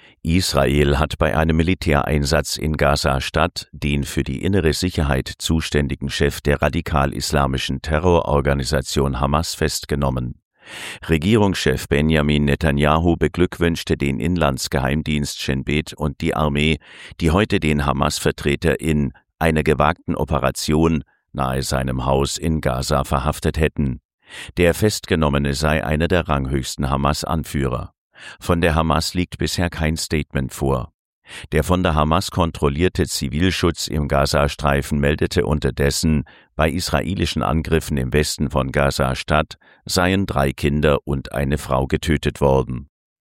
Israel hat bei einem Militäreinsatz in Gaza-Stadt den für die innere Sicherheit zuständigen Chef der radikal-islamischen Terrororganisation Hamas festgenommen. Regierungschef Benjamin Netanyahu beglückwünschte den Inlandsgeheimdienst Shin Bet und die Armee, die heute den Hamas-Vertreter in einer gewagten Operation nahe seinem Haus in Gaza verhaftet hätten. Der Festgenommene sei einer der ranghöchsten Hamas-Anführer. Von der Hamas liegt bisher kein Statement vor. Der von der Hamas kontrollierte Zivilschutz im Gazastreifen meldete unterdessen, bei israelischen Angriffen im Westen von Gaza-Stadt seien 3 Kinder und eine Frau getötet worden.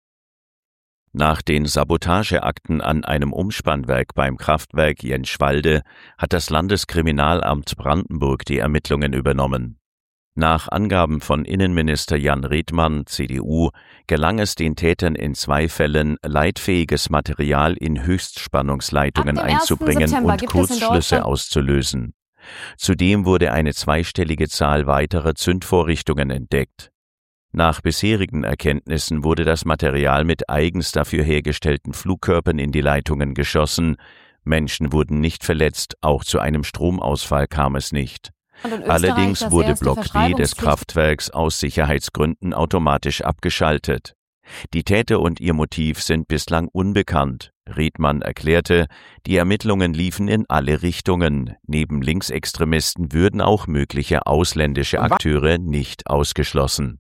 Nach den Sabotageakten an einem Umspannwerk beim Kraftwerk Jenschwalde hat das Landeskriminalamt Brandenburg die Ermittlungen übernommen. Nach Angaben von Innenminister Jan Redmann, CDU, gelang es den Tätern in 2 Fällen, leitfähiges Material in Höchstspannungsleitungen einzubringen und Kurzschlüsse auszulösen. Zudem wurde eine zweistellige Zahl weiterer Zündvorrichtungen entdeckt. Nach bisherigen Erkenntnissen wurde das Material mit eigens dafür hergestellten Flugkörpern in die Leitungen geschossen. Menschen wurden nicht verletzt, auch zu einem Stromausfall kam es nicht. Allerdings wurde Block B des Kraftwerks aus Sicherheitsgründen automatisch abgeschaltet. Die Täter und ihr Motiv sind bislang unbekannt. Redmann erklärte, die Ermittlungen liefen in alle Richtungen. Neben Linksextremisten würden auch mögliche ausländische Akteure nicht ausgeschlossen.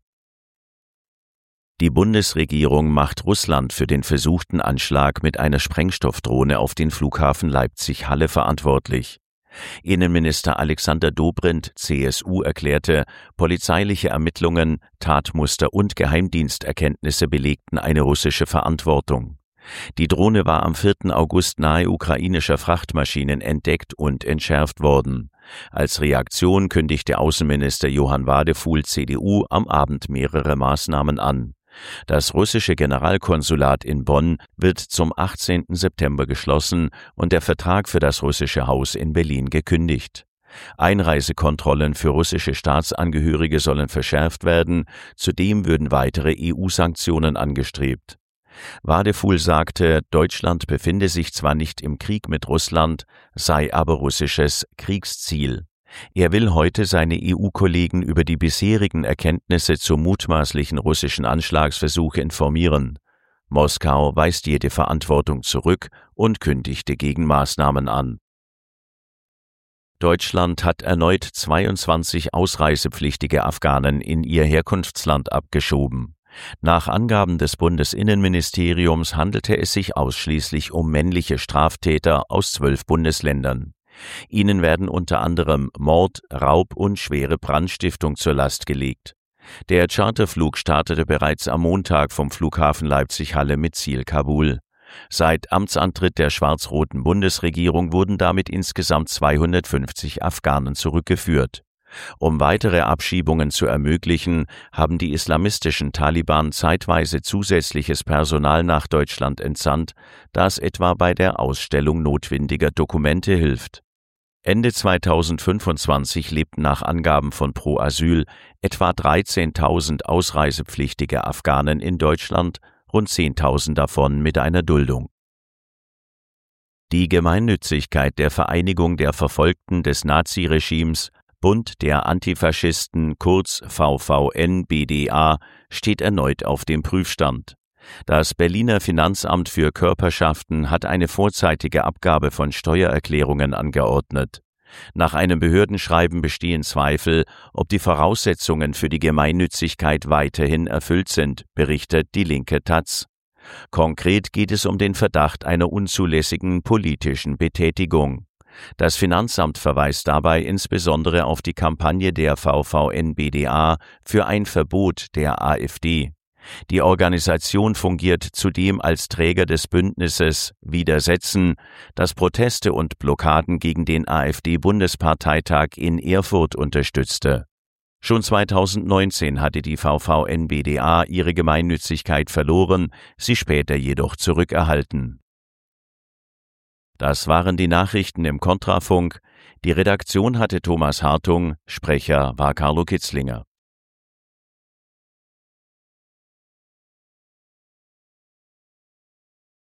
Die Bundesregierung macht Russland für den versuchten Anschlag mit einer Sprengstoffdrohne auf den Flughafen Leipzig-Halle verantwortlich. Innenminister Alexander Dobrindt, CSU, erklärte, polizeiliche Ermittlungen, Tatmuster und Geheimdiensterkenntnisse belegten eine russische Verantwortung. Die Drohne war am 4. August nahe ukrainischer Frachtmaschinen entdeckt und entschärft worden. Als Reaktion kündigte Außenminister Johann Wadefuhl, CDU, am Abend mehrere Maßnahmen an. Das russische Generalkonsulat in Bonn wird zum 18. September geschlossen und der Vertrag für das russische Haus in Berlin gekündigt. Einreisekontrollen für russische Staatsangehörige sollen verschärft werden, zudem würden weitere EU-Sanktionen angestrebt. Wadefuhl sagte, Deutschland befinde sich zwar nicht im Krieg mit Russland, sei aber russisches Kriegsziel. Er will heute seine EU-Kollegen über die bisherigen Erkenntnisse zu mutmaßlichen russischen Anschlagsversuchen informieren. Moskau weist jede Verantwortung zurück und kündigte Gegenmaßnahmen an. Deutschland hat erneut 22 ausreisepflichtige Afghanen in ihr Herkunftsland abgeschoben. Nach Angaben des Bundesinnenministeriums handelte es sich ausschließlich um männliche Straftäter aus 12 Bundesländern. Ihnen werden unter anderem Mord, Raub und schwere Brandstiftung zur Last gelegt. Der Charterflug startete bereits am Montag vom Flughafen Leipzig-Halle mit Ziel Kabul. Seit Amtsantritt der schwarz-roten Bundesregierung wurden damit insgesamt 250 Afghanen zurückgeführt. Um weitere Abschiebungen zu ermöglichen, haben die islamistischen Taliban zeitweise zusätzliches Personal nach Deutschland entsandt, das etwa bei der Ausstellung notwendiger Dokumente hilft. Ende 2025 lebten nach Angaben von Pro Asyl etwa 13.000 ausreisepflichtige Afghanen in Deutschland, rund 10.000 davon mit einer Duldung. Die Gemeinnützigkeit der Vereinigung der Verfolgten des Naziregimes, Bund der Antifaschisten, kurz VVN-BdA, steht erneut auf dem Prüfstand. Das Berliner Finanzamt für Körperschaften hat eine vorzeitige Abgabe von Steuererklärungen angeordnet. Nach einem Behördenschreiben bestehen Zweifel, ob die Voraussetzungen für die Gemeinnützigkeit weiterhin erfüllt sind, berichtet die linke taz. Konkret geht es um den Verdacht einer unzulässigen politischen Betätigung. Das Finanzamt verweist dabei insbesondere auf die Kampagne der VVN-BdA für ein Verbot der AfD. Die Organisation fungiert zudem als Träger des Bündnisses Widersetzen, das Proteste und Blockaden gegen den AfD-Bundesparteitag in Erfurt unterstützte. Schon 2019 hatte die VVN-BdA ihre Gemeinnützigkeit verloren, sie später jedoch zurückerhalten. Das waren die Nachrichten im Kontrafunk. Die Redaktion hatte Thomas Hartung, Sprecher war Carlo Kitzlinger.